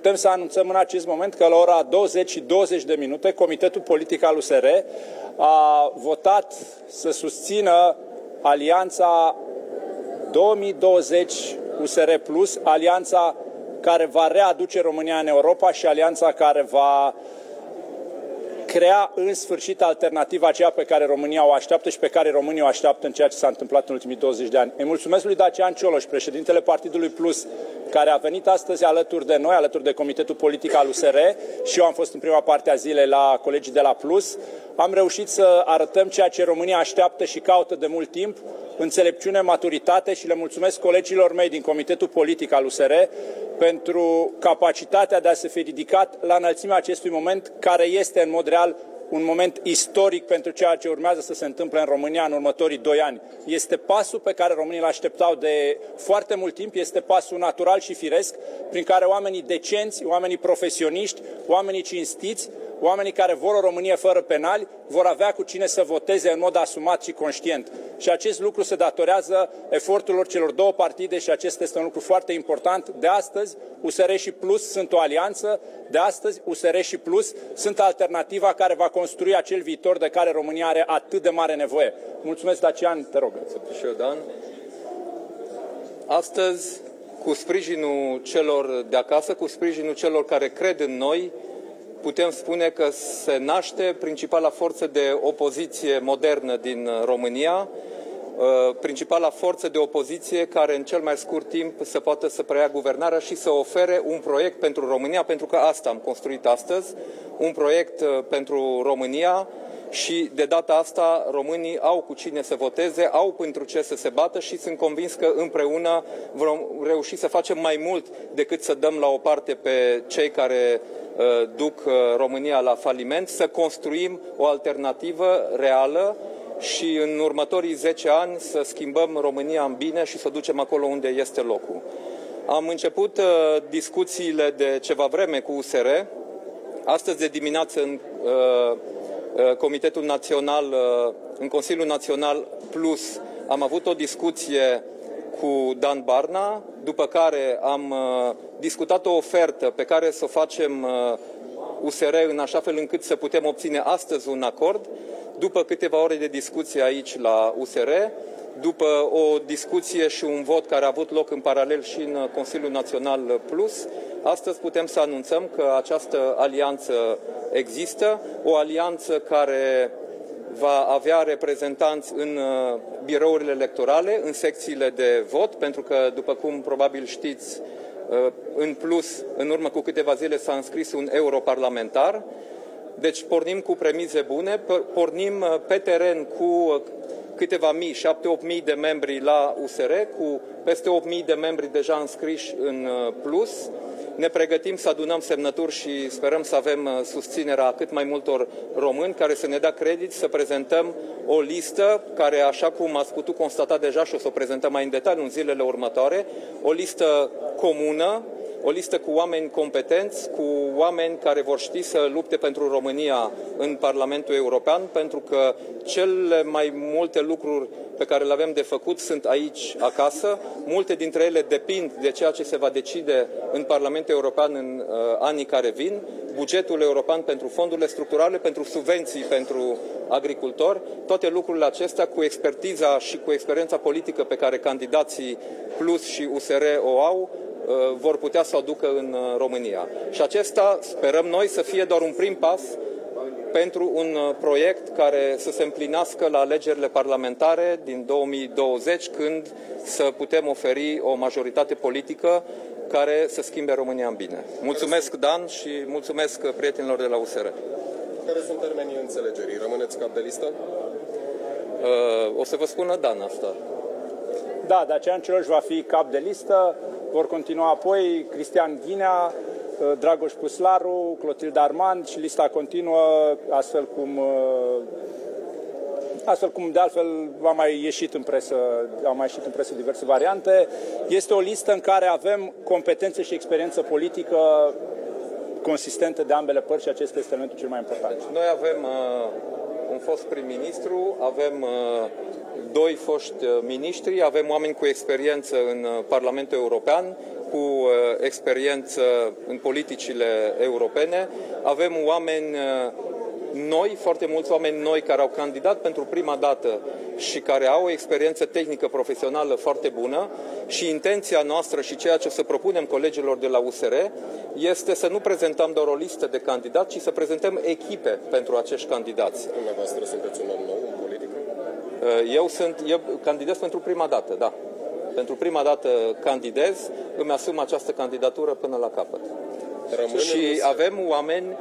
putem să anunțăm în acest moment că la ora 20:20 Comitetul Politic al USR a votat să susțină alianța 2020 USR Plus, alianța care va readuce România în Europa și alianța care va crea în sfârșit alternativa aceea pe care România o așteaptă și pe care românii o așteaptă în ceea ce s-a întâmplat în ultimii 20 de ani. Îi mulțumesc lui Dacian Cioloș, președintele Partidului Plus, care a venit astăzi alături de noi, alături de Comitetul Politic al USR, și eu am fost în prima parte a zilei la colegii de la Plus. Am reușit să arătăm ceea ce România așteaptă și caută de mult timp: înțelepciune, maturitate, și le mulțumesc colegilor mei din Comitetul Politic al USR pentru capacitatea de a se fi ridicat la înălțimea acestui moment, care este în mod real un moment istoric pentru ceea ce urmează să se întâmple în România în următorii 2 ani. Este pasul pe care românii îl așteptau de foarte mult timp, este pasul natural și firesc prin care oamenii decenți, oamenii profesioniști, oamenii cinstiți, oamenii care vor o Românie fără penali vor avea cu cine să voteze în mod asumat și conștient. Și acest lucru se datorează eforturilor celor două partide și acesta este un lucru foarte important. De astăzi, USR și Plus sunt o alianță, de astăzi USR și Plus sunt alternativa care va construi acel viitor de care România are atât de mare nevoie. Mulțumesc, Dacian, te rog. Și eu, Dan. Astăzi, cu sprijinul celor de acasă, cu sprijinul celor care cred în noi, putem spune că se naște principala forță de opoziție modernă din România, principala forță de opoziție care în cel mai scurt timp să poată să preia guvernarea și să ofere un proiect pentru România, pentru că asta am construit astăzi, un proiect pentru România. Și de data asta românii au cu cine să voteze, au pentru ce să se bată și sunt convins că împreună vom reuși să facem mai mult decât să dăm la o parte pe cei care duc România la faliment, să construim o alternativă reală și în următorii 10 ani să schimbăm România în bine și să ducem acolo unde este locul. Am început discuțiile de ceva vreme cu USR. Astăzi de dimineață în Comitetul Național, în Consiliul Național Plus, am avut o discuție cu Dan Barna, după care am discutat o ofertă pe care să o facem USR în așa fel încât să putem obține astăzi un acord. După câteva ore de discuție aici la USR, după o discuție și un vot care a avut loc în paralel și în Consiliul Național Plus, astăzi putem să anunțăm că această alianță există, o alianță care va avea reprezentanți în birourile electorale, în secțiile de vot, pentru că, după cum probabil știți, în plus, în urmă cu câteva zile s-a înscris un europarlamentar. Deci pornim cu premize bune, pornim pe teren cu câteva mii, 7-8 mii de membri la USR, cu peste 8 mii de membri deja înscriși în Plus. Ne pregătim să adunăm semnături și sperăm să avem susținerea cât mai multor români care să ne dea credit să prezentăm o listă care, așa cum ați putut constata deja și o să o prezentăm mai în detaliu în zilele următoare, o listă comună, o listă cu oameni competenți, cu oameni care vor ști să lupte pentru România în Parlamentul European, pentru că cele mai multe lucruri pe care le avem de făcut sunt aici, acasă. Multe dintre ele depind de ceea ce se va decide în Parlamentul European în anii care vin. Bugetul european pentru fondurile structurale, pentru subvenții pentru agricultori, toate lucrurile acestea cu expertiza și cu experiența politică pe care candidații Plus și USR o au, vor putea să o aducă în România. Și acesta sperăm noi să fie doar un prim pas pentru un proiect care să se împlinească la alegerile parlamentare din 2020, când să putem oferi o majoritate politică care să schimbe România în bine. Mulțumesc, Dan, și mulțumesc prietenilor de la USR. Care sunt termenii înțelegerii? Rămâneți cap de listă? O să vă spună Dan asta. Da, Dacian Cioloș va fi cap de listă, vor continua apoi Cristian Ghinea, Dragoș Puslaru, Clotilde Armand și lista continuă, astfel cum de altfel au mai ieșit în presă diverse variante. Este o listă în care avem competențe și experiență politică consistente de ambele părți și acesta este elementul cel mai important. Deci noi avem un fost prim-ministru, avem 2 foști miniștri, avem oameni cu experiență în Parlamentul European, cu experiență în politicile europene. Avem oameni noi, foarte mulți oameni noi care au candidat pentru prima dată și care au o experiență tehnică profesională foarte bună și intenția noastră și ceea ce o să propunem colegilor de la USR este să nu prezentăm doar o listă de candidați, ci să prezentăm echipe pentru acești candidați. Dumneavoastră sunteți un om nou în politică? Eu candidez pentru prima dată, da. Pentru prima dată candidez, îmi asum această candidatură până la capăt. Și avem oameni.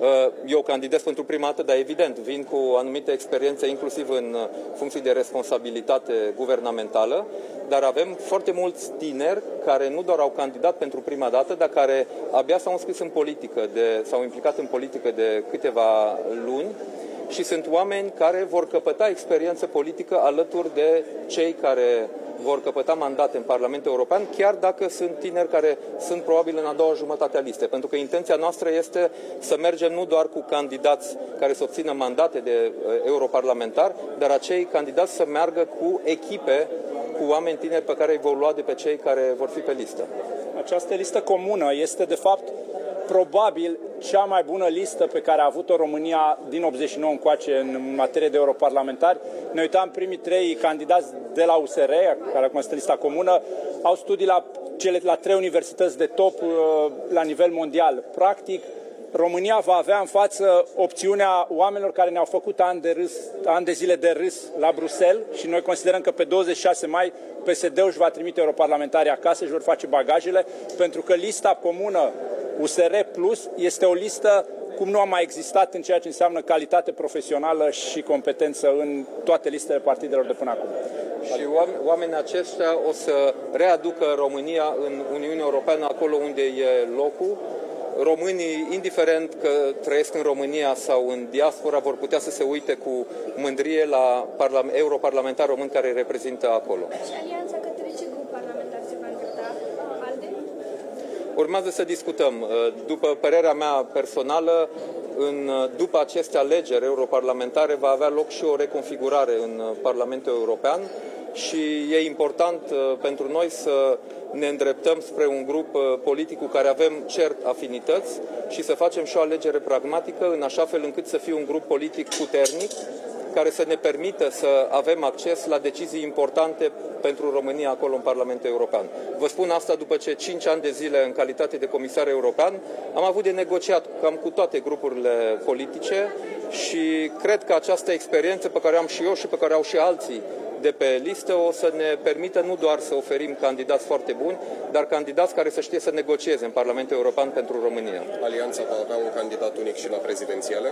Eu candidez pentru prima dată, dar evident, vin cu anumite experiențe, inclusiv în funcții de responsabilitate guvernamentală, dar avem foarte mulți tineri care nu doar au candidat pentru prima dată, dar care abia s-au înscris în politică, s-au implicat în politică de câteva luni și sunt oameni care vor căpăta experiență politică alături de cei care vor căpăta mandate în Parlamentul European, chiar dacă sunt tineri care sunt probabil în a doua jumătate a listei. Pentru că intenția noastră este să mergem nu doar cu candidați care să obțină mandate de europarlamentar, dar acei candidați să meargă cu echipe, cu oameni tineri pe care îi vor lua de pe cei care vor fi pe listă. Această listă comună este, de fapt, probabil cea mai bună listă pe care a avut-o România din 89 încoace în materie de europarlamentari. Ne uitam, primii 3 candidați de la USR, care acum este lista comună, au studii la 3 universități de top la nivel mondial. Practic, România va avea în față opțiunea oamenilor care ne-au făcut ani de zile de râs la Bruxelles și noi considerăm că pe 26 mai PSD-ul își va trimite europarlamentarii acasă și vor face bagajele, pentru că lista comună USR Plus este o listă cum nu a mai existat în ceea ce înseamnă calitate profesională și competență în toate listele partidelor de până acum. Și oamenii aceștia o să readucă România în Uniunea Europeană acolo unde e locul. Românii, indiferent că trăiesc în România sau în diaspora, vor putea să se uite cu mândrie la europarlamentari români care îi reprezintă acolo. Și alianța către ce grup parlamentar se va îndrepta? ALDE? Urmează să discutăm. După părerea mea personală, după aceste alegeri europarlamentare va avea loc și o reconfigurare în Parlamentul European și e important pentru noi să ne îndreptăm spre un grup politic cu care avem cert afinități și să facem și o alegere pragmatică în așa fel încât să fie un grup politic puternic care să ne permită să avem acces la decizii importante pentru România acolo în Parlamentul European. Vă spun asta după ce 5 ani de zile în calitate de comisar european am avut de negociat cam cu toate grupurile politice și cred că această experiență pe care am și eu și pe care au și alții de pe listă o să ne permită nu doar să oferim candidați foarte buni, dar candidați care să știe să negocieze în Parlamentul European pentru România. Alianța va avea un candidat unic și la prezidențiale?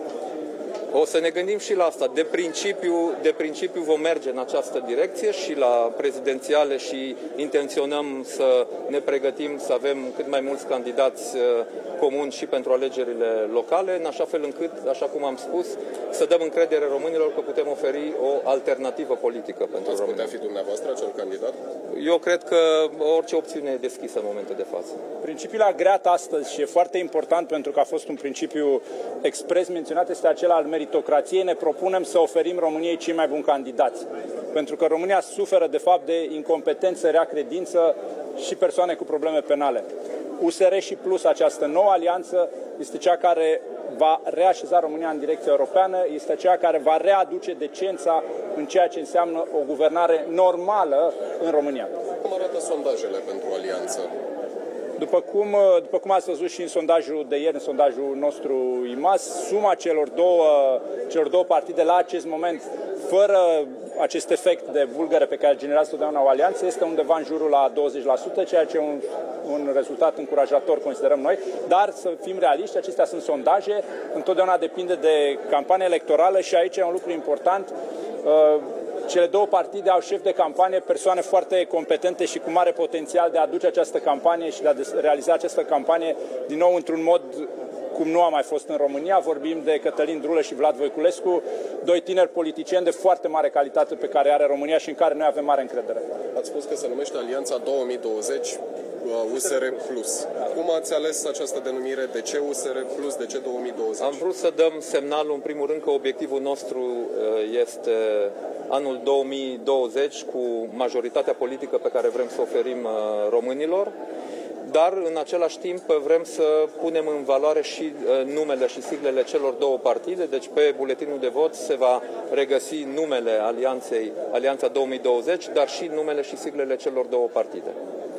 O să ne gândim și la asta. De principiu vom merge în această direcție și la prezidențiale și intenționăm să ne pregătim să avem cât mai mulți candidați comuni și pentru alegerile locale, în așa fel încât, așa cum am spus, să dăm încredere românilor că putem oferi o alternativă politică pentru România. Ați putea fi dumneavoastră acel candidat? Eu cred că orice opțiune e deschisă în momentul de față. Principiul agreat astăzi și e foarte important pentru că a fost un principiu expres menționat, este acela al meritocrației. Ne propunem să oferim României cei mai buni candidați. Pentru că România suferă de fapt de incompetență, rea credință și persoane cu probleme penale. USR și Plus, această nouă alianță, este cea care va reașeza România în direcția europeană, este cea care va readuce decența în ceea ce înseamnă o guvernare normală în România. Cum arată sondajele pentru alianță? După cum ați văzut și în sondajul de ieri, în sondajul nostru IMAS, suma celor două partide la acest moment, fără acest efect de bulgăre pe care generează totdeauna o alianță, este undeva în jurul la 20%, ceea ce e un rezultat încurajator, considerăm noi, dar să fim realiști, acestea sunt sondaje, întotdeauna depinde de campania electorală și aici e un lucru important. Cele două partide au șef de campanie, persoane foarte competente și cu mare potențial de a duce această campanie și de a realiza această campanie din nou într-un mod cum nu a mai fost în România. Vorbim de Cătălin Drulă și Vlad Voiculescu, doi tineri politicieni de foarte mare calitate pe care are România și în care noi avem mare încredere. Ați spus că se numește Alianța 2020 USR Plus. Cum ați ales această denumire? De ce USR Plus? De ce 2020? Am vrut să dăm semnalul, în primul rând, că obiectivul nostru este anul 2020 cu majoritatea politică pe care vrem să oferim românilor dar în același timp vrem să punem în valoare și numele și siglele celor două partide, deci pe buletinul de vot se va regăsi numele Alianța 2020, dar și numele și siglele celor două partide.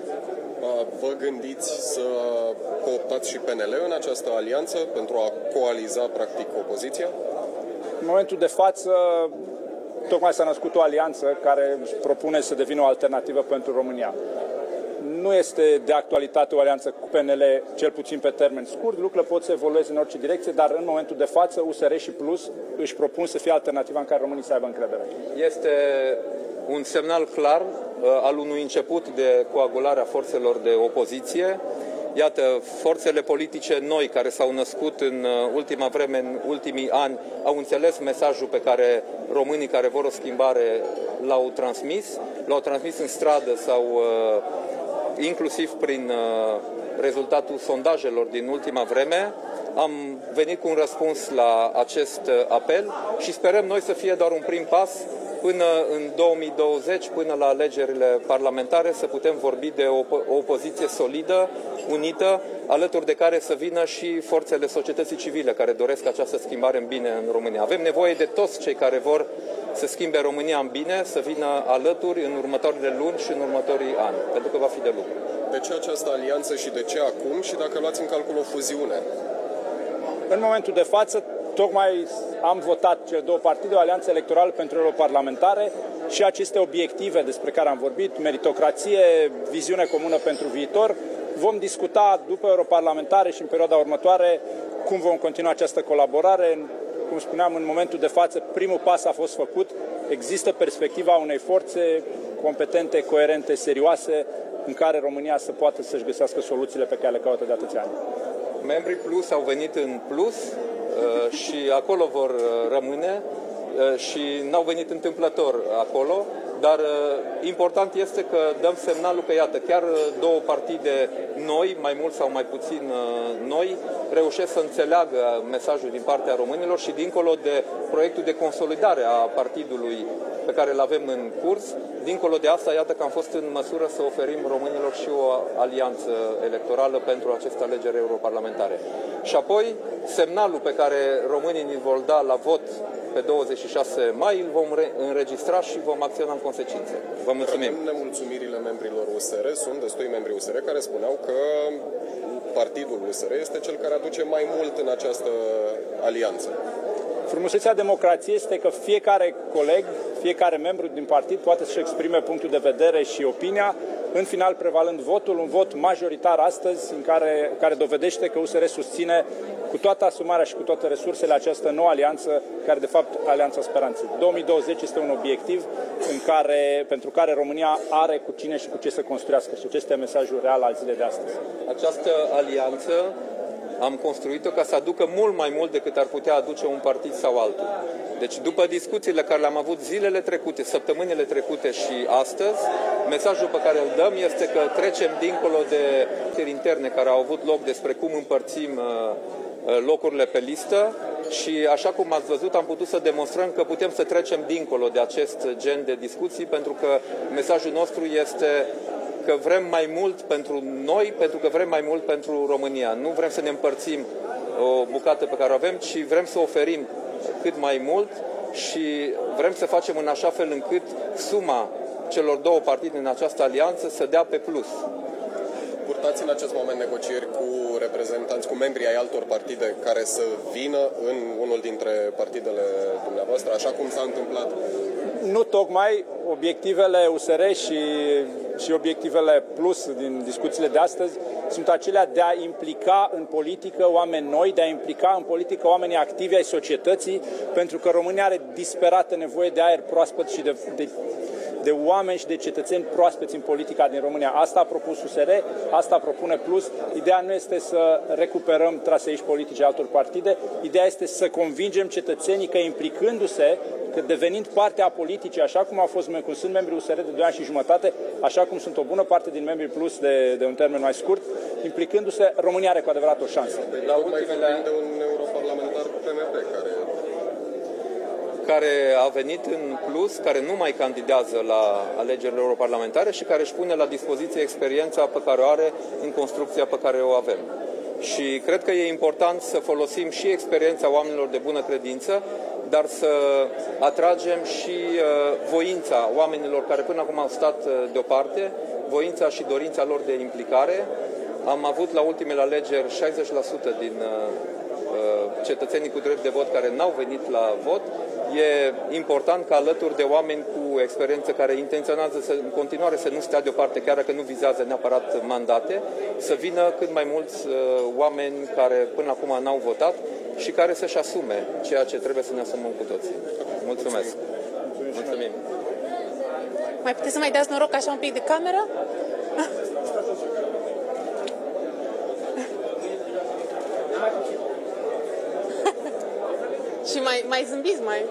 Vă gândiți să cooptați și PNL în această alianță pentru a coaliza practic opoziția? În momentul de față, tocmai s-a născut o alianță care își propune să devină o alternativă pentru România. Nu este de actualitate o alianță cu PNL, cel puțin pe termen scurt. Lucrurile pot să evolueze în orice direcție, dar în momentul de față, USR și Plus își propun să fie alternativa în care românii să aibă încredere. Este un semnal clar al unui început de coagulare a forțelor de opoziție. Iată, forțele politice noi care s-au născut în ultima vreme, în ultimii ani, au înțeles mesajul pe care românii care vor o schimbare l-au transmis în stradă sau inclusiv prin rezultatul sondajelor din ultima vreme. Am venit cu un răspuns la acest apel și sperăm noi să fie doar un prim pas până în 2020, până la alegerile parlamentare, să putem vorbi de o opoziție solidă, unită, alături de care să vină și forțele societății civile care doresc această schimbare în bine în România. Avem nevoie de toți cei care vor să schimbe România în bine, să vină alături în următoarele luni și în următorii ani, pentru că va fi de lucru. De ce această alianță și de ce acum și dacă luați în calcul o fuziune? În momentul de față, tocmai am votat cele două partide, o alianță electorală pentru europarlamentare și aceste obiective despre care am vorbit, meritocrație, viziune comună pentru viitor. Vom discuta după europarlamentare și în perioada următoare cum vom continua această colaborare. Cum spuneam, în momentul de față, primul pas a fost făcut. Există perspectiva unei forțe competente, coerente, serioase, în care România să poată să-și găsească soluțiile pe care le caută de atâția ani. Membrii Plus au venit în Plus și acolo vor rămâne și n-au venit întâmplător acolo, dar important este că dăm semnalul că, iată, chiar două partide noi, mai mult sau mai puțin noi, reușesc să înțeleagă mesajul din partea românilor și dincolo de proiectul de consolidare a partidului pe care îl avem în curs, dincolo de asta, iată că am fost în măsură să oferim românilor și o alianță electorală pentru aceste alegeri europarlamentare. Și apoi, semnalul pe care românii îl vor da la vot pe 26 mai, îl vom înregistra și vom acționa în consecință. Vă mulțumim. Nemulțumirile membrilor USR, sunt destui membri USR care spuneau că partidul USR este cel care aduce mai mult în această alianță. Frumusețea democrației este că fiecare coleg, fiecare membru din partid poate să-și exprime punctul de vedere și opinia, în final prevalând votul, un vot majoritar astăzi, în care dovedește că USR susține cu toată asumarea și cu toate resursele această nouă alianță, care de fapt Alianța Speranței. 2020 este un obiectiv pentru care România are cu cine și cu ce să construiască și acesta e mesajul real al zilei de astăzi. Această alianță am construit-o ca să aducă mult mai mult decât ar putea aduce un partid sau altul. Deci după discuțiile care le-am avut zilele trecute, săptămânile trecute și astăzi, mesajul pe care îl dăm este că trecem dincolo de interne care au avut loc despre cum împărțim locurile pe listă și așa cum ați văzut am putut să demonstrăm că putem să trecem dincolo de acest gen de discuții pentru că mesajul nostru este că vrem mai mult pentru noi, pentru că vrem mai mult pentru România. Nu vrem să ne împărțim o bucată pe care o avem, ci vrem să oferim cât mai mult și vrem să facem în așa fel încât suma celor două partide în această alianță să dea pe plus. Purtați în acest moment negocieri cu reprezentanți, cu membrii ai altor partide care să vină în unul dintre partidele dumneavoastră, așa cum s-a întâmplat? Nu tocmai. Obiectivele USR și obiectivele Plus din discuțiile de astăzi sunt acelea de a implica în politică oameni noi, de a implica în politică oamenii activi ai societății, pentru că România are disperată nevoie de aer proaspăt și de oameni și de cetățeni proaspeți în politica din România. Asta a propus USR, asta propune Plus. Ideea nu este să recuperăm traseiști politice altor partide, ideea este să convingem cetățenii că implicându-se, că devenind parte a politicii, așa cum cum sunt membrii USR de 2 ani și jumătate, așa cum sunt o bună parte din membrii Plus de un termen mai scurt, implicându-se, România are cu adevărat o șansă. La ultimele ani de un europarlamentar cu PMP care care a venit în plus, care nu mai candidează la alegerile europarlamentare și care își pune la dispoziție experiența pe care o are în construcția pe care o avem. Și cred că e important să folosim și experiența oamenilor de bună credință, dar să atragem și voința oamenilor care până acum au stat deoparte, voința și dorința lor de implicare. Am avut la ultimele alegeri 60% din cetățenii cu drept de vot care n-au venit la vot. E important ca alături de oameni cu experiență care intenționează în continuare să nu stea deoparte, chiar dacă nu vizează neapărat mandate, să vină cât mai mulți oameni care până acum n-au votat și care să-și asume ceea ce trebuie să ne asumăm cu toții. Mulțumesc! Mulțumim! Mai puteți să mai dați noroc așa un pic de cameră? Și mai zâmbiți, mai...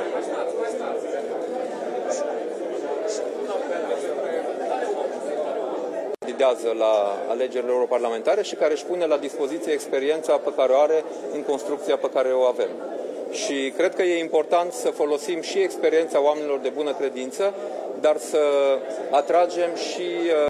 Candidează la alegerile europarlamentare și care își pune la dispoziție experiența pe care o are în construcția pe care o avem. Și cred că e important să folosim și experiența oamenilor de bună credință, dar să atragem și